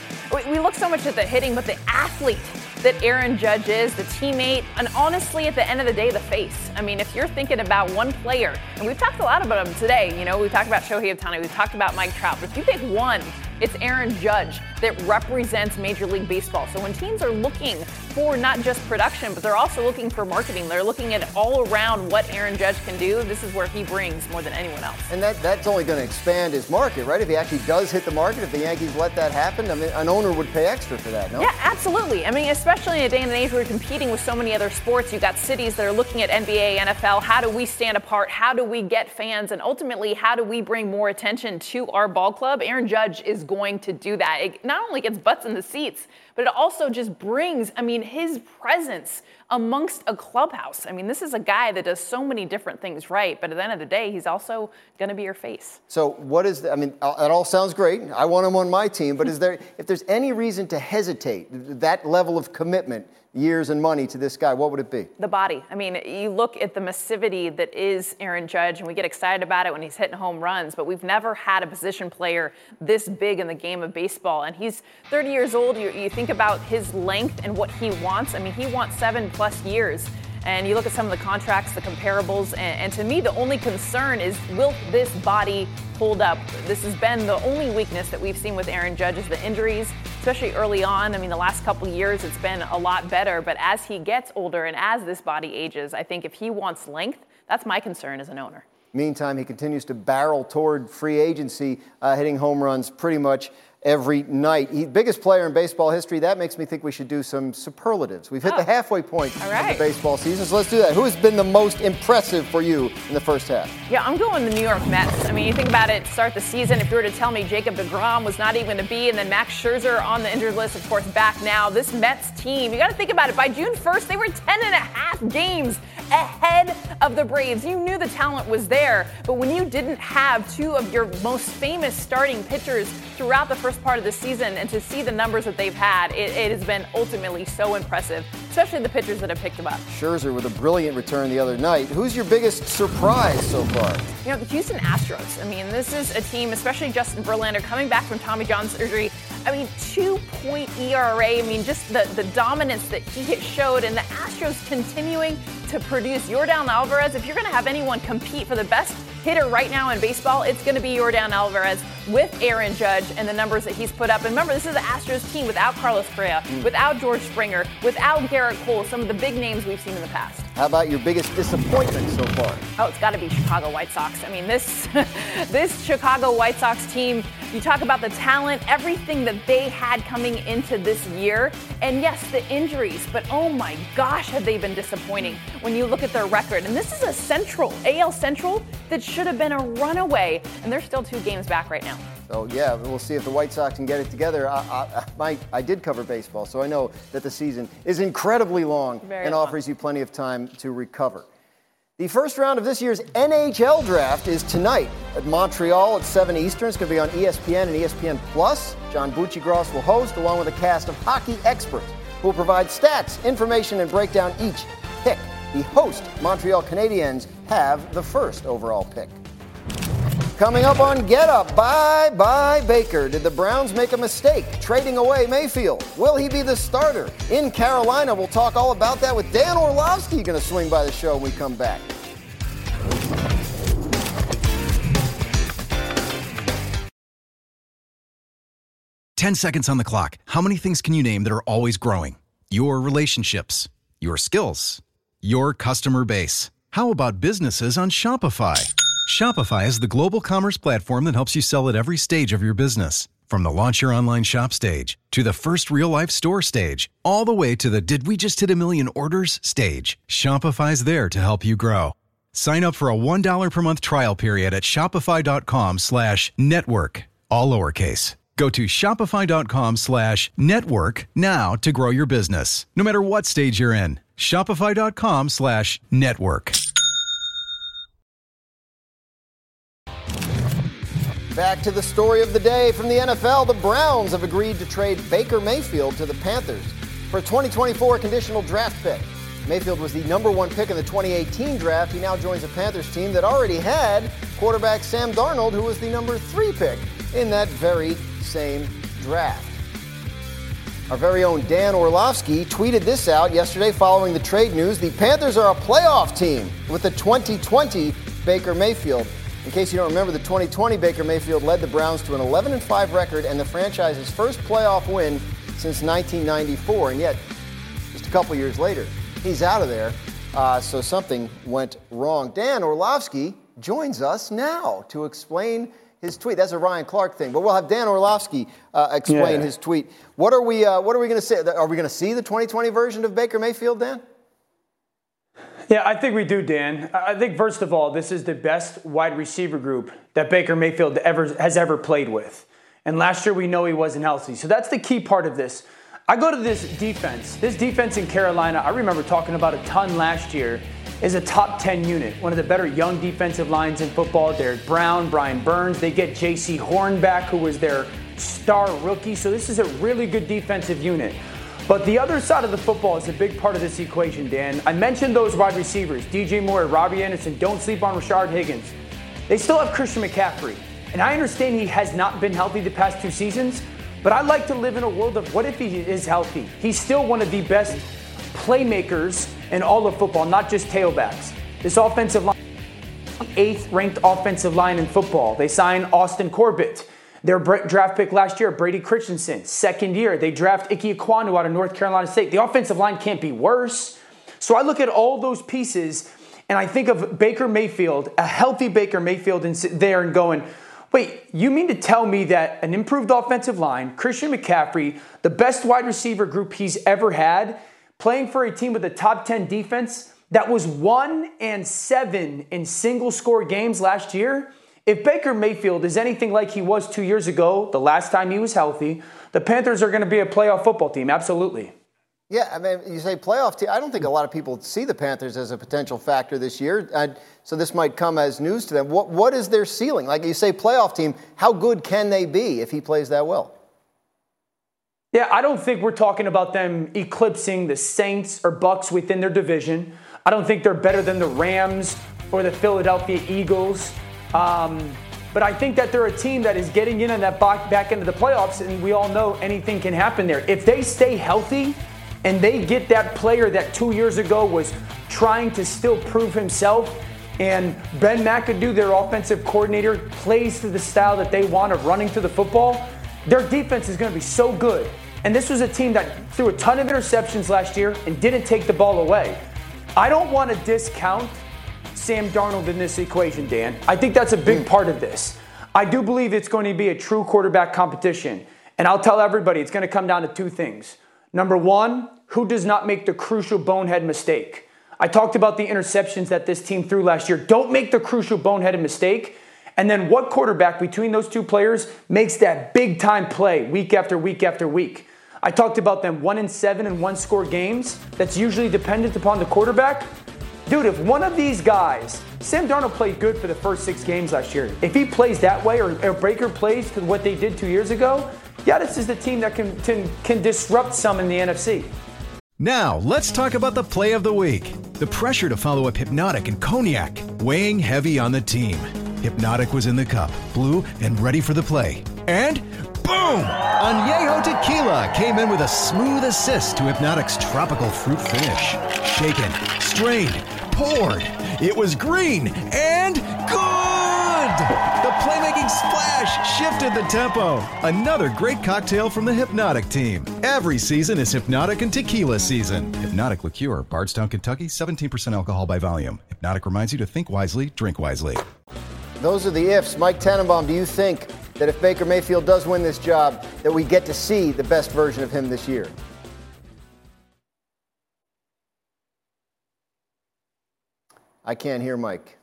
we look so much at the hitting, but the athlete that Aaron Judge is, the teammate, and honestly, at the end of the day, the face. I mean, if you're thinking about one player, and we've talked a lot about him today, you know, we talked about Shohei Ohtani, we've talked about Mike Trout, but if you pick one, it's Aaron Judge that represents Major League Baseball. So when teams are looking for not just production, but they're also looking for marketing, they're looking at all around what Aaron Judge can do, this is where he brings more than anyone else.
And that's only going to expand his market, right? If he actually does hit the market, if the Yankees let that happen, I mean, an owner would pay extra for that, no?
Yeah, absolutely. I mean, especially in a day and age where we're competing with so many other sports, you've got cities that are looking at NBA, NFL, how do we stand apart? How do we get fans? And ultimately, how do we bring more attention to our ball club? Aaron Judge is going to do that. It not only gets butts in the seats, but it also just brings, I mean, his presence amongst a clubhouse. I mean, this is a guy that does so many different things right, but at the end of the day, he's also going to be your face.
So what is, I mean, it all sounds great. I want him on my team, but if there's any reason to hesitate, that level of commitment, years and money to this guy, what would it be?
The body. I mean, you look at the massivity that is Aaron Judge, and we get excited about it when he's hitting home runs, but we've never had a position player this big in the game of baseball. And he's 30 years old. You think about his length and what he wants. I mean, he wants 7+ years. And you look at some of the contracts, the comparables, and to me, the only concern is, will this body hold up? This has been the only weakness that we've seen with Aaron Judge is the injuries, especially early on. I mean, the last couple of years, it's been a lot better. But as he gets older and as this body ages, I think if he wants length, that's my concern as an owner.
Meantime, he continues to barrel toward free agency, hitting home runs pretty much every night. Biggest player in baseball history. That makes me think we should do some superlatives. We've hit the halfway point of the baseball season, so let's do that. Who has been the most impressive for you in the first half?
Yeah, I'm going the New York Mets. I mean, you think about it, start the season, if you were to tell me Jacob deGrom was not even to be, and then Max Scherzer on the injured list, of course, back now. This Mets team, you got to think about it. By June 1st, they were 10.5 games ahead of the Braves. You knew the talent was there, but when you didn't have two of your most famous starting pitchers throughout the first part of the season, and to see the numbers that they've had, it has been ultimately so impressive, especially the pitchers that have picked them up.
Scherzer with a brilliant return the other night. Who's your biggest surprise so far?
You know, the Houston Astros. I mean, this is a team, especially Justin Verlander, coming back from Tommy John surgery. I mean, 2-point ERA. I mean, just the dominance that he showed, and the Astros continuing to produce. Yordan Alvarez, if you're going to have anyone compete for the best hitter right now in baseball, it's going to be Yordan Alvarez with Aaron Judge and the numbers that he's put up. And remember, this is the Astros team without Carlos Correa, without George Springer, without Garrett Cole, some of the big names we've seen in the past.
How about your biggest disappointment so far?
Oh, it's got to be Chicago White Sox. I mean, this Chicago White Sox team, you talk about the talent, everything that they had coming into this year. And yes, the injuries, but oh my gosh, have they been disappointing when you look at their record. And this is a AL Central that should have been a runaway, and they're still 2 games back right now.
So, yeah, we'll see if the White Sox can get it together. I did cover baseball, so I know that the season is incredibly long and offers you plenty of time to recover. The first round of this year's NHL draft is tonight at Montreal at 7 Eastern. It's going to be on ESPN and ESPN+. John Buccigross will host, along with a cast of hockey experts who will provide stats, information, and break down each pick. The host, Montreal Canadiens, have the first overall pick. Coming up on Get Up, bye Baker. Did the Browns make a mistake trading away Mayfield? Will he be the starter in Carolina? We'll talk all about that with Dan Orlovsky going to swing by the show when we come back.
"10 seconds on the clock. How many things can you name that are always growing? Your relationships, your skills, your customer base. How about businesses on Shopify? Shopify is the global commerce platform that helps you sell at every stage of your business. From the launch your online shop stage, to the first real-life store stage, all the way to the did we just hit a million orders stage, Shopify's there to help you grow. Sign up for a $1 per month trial period at shopify.com/network, all lowercase. Go to shopify.com/network now to grow your business, no matter what stage you're in. Shopify.com/network.
Back to the story of the day from the NFL. The Browns have agreed to trade Baker Mayfield to the Panthers for a 2024 conditional draft pick. Mayfield was the number 1 pick in the 2018 draft. He now joins a Panthers team that already had quarterback Sam Darnold, who was the number 3 pick in that very same draft. Our very own Dan Orlovsky tweeted this out yesterday following the trade news. The Panthers are a playoff team with the 2020 Baker Mayfield. In case you don't remember, the 2020 Baker Mayfield led the Browns to an 11-5 record and the franchise's first playoff win since 1994. And yet, just a couple years later, he's out of there. So something went wrong. Dan Orlovsky joins us now to explain his tweet. That's a Ryan Clark thing, but we'll have Dan Orlovsky explain his tweet. What are we going to say? Are we going to see the 2020 version of Baker Mayfield, Dan?
Yeah, I think we do, Dan. I think, first of all, this is the best wide receiver group that Baker Mayfield has ever played with. And last year, we know he wasn't healthy. So that's the key part of this. I go to this defense. This defense in Carolina, I remember talking about a ton last year, is a top 10 unit. One of the better young defensive lines in football. Derek Brown, Brian Burns. They get J.C. Horn back, who was their star rookie. So this is a really good defensive unit. But the other side of the football is a big part of this equation, Dan. I mentioned those wide receivers, DJ Moore, Robbie Anderson. Don't sleep on Rashard Higgins. They still have Christian McCaffrey. And I understand he has not been healthy the past 2 seasons, but I like to live in a world of what if he is healthy? He's still one of the best playmakers in all of football, not just tailbacks. This offensive line, 8th ranked offensive line in football. They signed Austin Corbett. Their draft pick last year, Brady Christensen. Second year, they draft Ike Ekwonu out of North Carolina State. The offensive line can't be worse. So I look at all those pieces, and I think of Baker Mayfield, a healthy Baker Mayfield, and sit there and going, wait, you mean to tell me that an improved offensive line, Christian McCaffrey, the best wide receiver group he's ever had, playing for a team with a top 10 defense that was 1-7 in single-score games last year? If Baker Mayfield is anything like he was 2 years ago, the last time he was healthy, the Panthers are going to be a playoff football team, absolutely.
Yeah, I mean, you say playoff team. I don't think a lot of people see the Panthers as a potential factor this year, so this might come as news to them. What is their ceiling? Like you say, playoff team, how good can they be if he plays that well?
Yeah, I don't think we're talking about them eclipsing the Saints or Bucks within their division. I don't think they're better than the Rams or the Philadelphia Eagles. But I think that they're a team that is getting in on that back into the playoffs, and we all know anything can happen there. If they stay healthy and they get that player that 2 years ago was trying to still prove himself, and Ben McAdoo, their offensive coordinator, plays to the style that they want of running to the football, their defense is going to be so good. And this was a team that threw a ton of interceptions last year and didn't take the ball away. I don't want to discount Sam Darnold in this equation, Dan. I think that's a big part of this. I do believe it's going to be a true quarterback competition. And I'll tell everybody it's going to come down to 2 things. Number 1, who does not make the crucial bonehead mistake? I talked about the interceptions that this team threw last year. Don't make the crucial boneheaded mistake. And then what quarterback between those 2 players makes that big time play week after week after week? I talked about them 1-7 in 1-score games. That's usually dependent upon the quarterback. Dude, if one of these guys, Sam Darnold played good for the first 6 games last year. If he plays that way, or Baker plays to what they did 2 years ago, yeah, this is the team that can disrupt some in the NFC.
Now, let's talk about the play of the week. The pressure to follow up Hypnotic and Cognac, weighing heavy on the team. Hypnotic was in the cup, blue, and ready for the play. And boom! Añejo Tequila came in with a smooth assist to Hypnotic's tropical fruit finish. Shaken, strained, poured. It was green and good! The playmaking splash shifted the tempo. Another great cocktail from the Hypnotic team. Every season is Hypnotic and Tequila season. Hypnotic Liqueur, Bardstown, Kentucky, 17% alcohol by volume. Hypnotic reminds you to think wisely, drink wisely.
Those are the ifs. Mike Tannenbaum, do you think that if Baker Mayfield does win this job, that we get to see the best version of him this year? I can't hear Mike.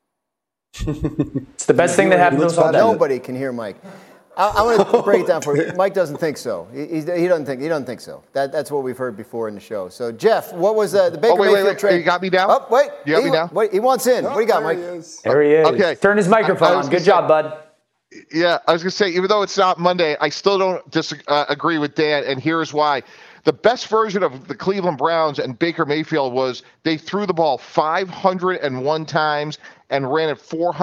It's the best thing that happened to us all day.
Nobody can hear Mike. I'm going to break it down for you. Mike doesn't think so. He doesn't think so. That's what we've heard before in the show. So, Jeff, what was the Baker Mayfield trade?
You got me down?
Oh, wait.
You got me down?
Wait, he wants in. What do you got, Mike?
There he is.
Okay.
Turn his microphone on. Good job, bud.
Yeah, I was going to say, even though it's not Monday, I still don't agree with Dan, and here's why. The best version of the Cleveland Browns and Baker Mayfield was they threw the ball 501 times and ran it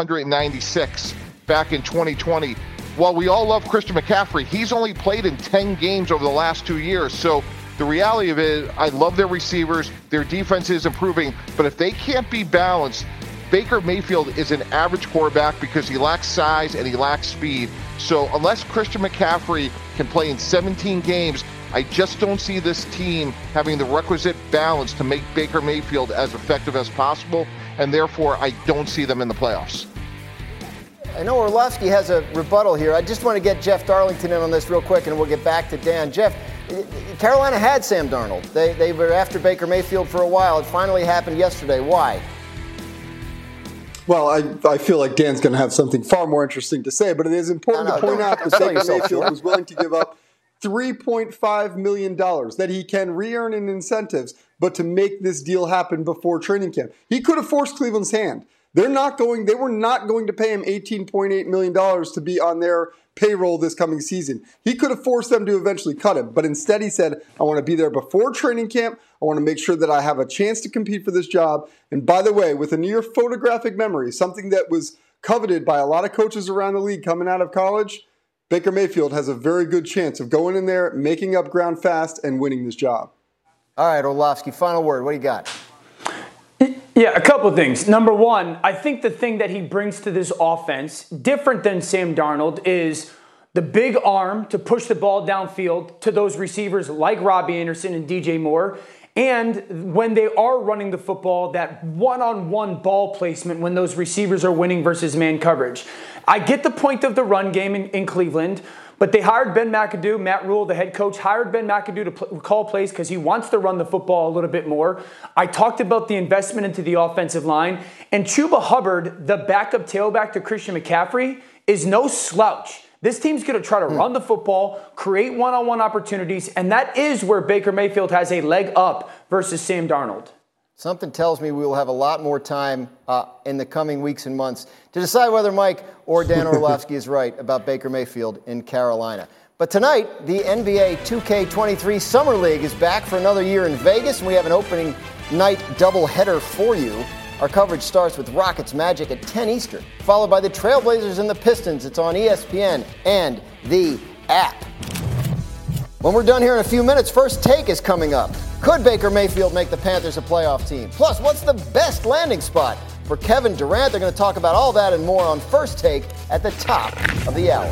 496 back in 2020. While we all love Christian McCaffrey, he's only played in 10 games over the last 2 years. So the reality of it, I love their receivers. Their defense is improving. But if they can't be balanced, Baker Mayfield is an average quarterback because he lacks size and he lacks speed. So unless Christian McCaffrey can play in 17 games, I just don't see this team having the requisite balance to make Baker Mayfield as effective as possible, and therefore I don't see them in the playoffs.
I know Orlovsky has a rebuttal here. I just want to get Jeff Darlington in on this real quick, and we'll get back to Dan. Jeff, Carolina had Sam Darnold. They were after Baker Mayfield for a while. It finally happened yesterday. Why?
Well, I feel like Dan's going to have something far more interesting to say, but it is important to point out that Baker Mayfield was willing to give up $3.5 million that he can re-earn in incentives, but to make this deal happen before training camp. He could have forced Cleveland's hand. They were not going to pay him $18.8 million to be on their payroll this coming season. He could have forced them to eventually cut him, but instead he said, I want to be there before training camp. I want to make sure that I have a chance to compete for this job. And by the way, with a near photographic memory, something that was coveted by a lot of coaches around the league coming out of college, Baker Mayfield has a very good chance of going in there, making up ground fast, and winning this job.
All right, Orlovsky, final word. What do you got?
Yeah, a couple of things. Number one, I think the thing that he brings to this offense, different than Sam Darnold, is the big arm to push the ball downfield to those receivers like Robbie Anderson and DJ Moore. And when they are running the football, that one-on-one ball placement when those receivers are winning versus man coverage. I get the point of the run game in Cleveland, but they hired Ben McAdoo. Matt Rule, the head coach, hired Ben McAdoo to call plays because he wants to run the football a little bit more. I talked about the investment into the offensive line. And Chuba Hubbard, the backup tailback to Christian McCaffrey, is no slouch. This team's going to try to run the football, create one-on-one opportunities, and that is where Baker Mayfield has a leg up versus Sam Darnold.
Something tells me we will have a lot more time in the coming weeks and months to decide whether Mike or Dan Orlovsky is right about Baker Mayfield in Carolina. But tonight, the NBA 2K23 Summer League is back for another year in Vegas, and we have an opening night doubleheader for you. Our coverage starts with Rockets Magic at 10 Eastern, followed by the Trailblazers and the Pistons. It's on ESPN and the app. When we're done here in a few minutes, First Take is coming up. Could Baker Mayfield make the Panthers a playoff team? Plus, what's the best landing spot for Kevin Durant? They're going to talk about all that and more on First Take at the top of the hour.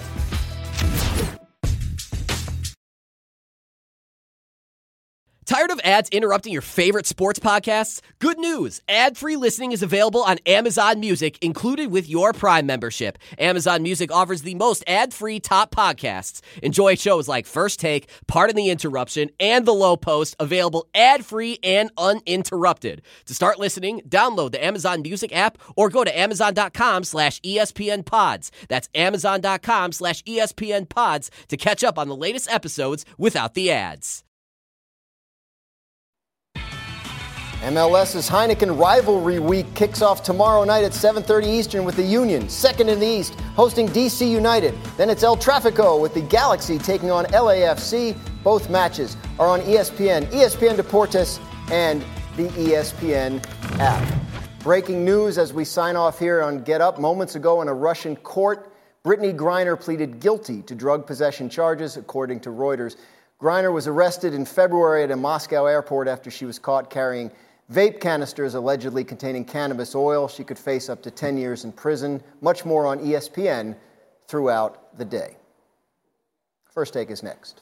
Tired of ads interrupting your favorite sports podcasts? Good news! Ad-free listening is available on Amazon Music, included with your Prime membership. Amazon Music offers the most ad-free top podcasts. Enjoy shows like First Take, Pardon the Interruption, and The Low Post, available ad-free and uninterrupted. To start listening, download the Amazon Music app or go to amazon.com/ESPNpods. That's amazon.com/ESPNpods to catch up on the latest episodes without the ads.
MLS's Heineken Rivalry Week kicks off tomorrow night at 7:30 Eastern with the Union, second in the East, hosting DC United. Then it's El Tráfico with the Galaxy taking on LAFC. Both matches are on ESPN, ESPN Deportes, and the ESPN app. Breaking news as we sign off here on Get Up. Moments ago in a Russian court, Brittany Griner pleaded guilty to drug possession charges, according to Reuters. Griner was arrested in February at a Moscow airport after she was caught carrying vape canisters allegedly containing cannabis oil. She could face up to 10 years in prison. Much more on ESPN throughout the day. First Take is next.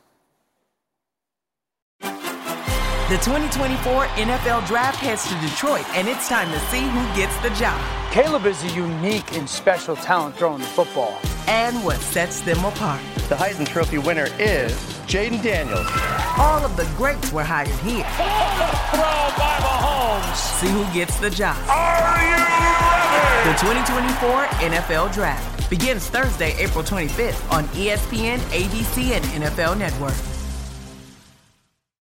The 2024 NFL Draft heads to Detroit, and it's time to see who gets the job.
Caleb is a unique and special talent throwing the football.
And what sets them apart.
The Heisman Trophy winner is Jaden Daniels.
All of the greats were hired here.
Throw by Mahomes.
See who gets the job.
Are you ready?
The 2024 NFL Draft begins Thursday, April 25th on ESPN, ABC, and NFL Network.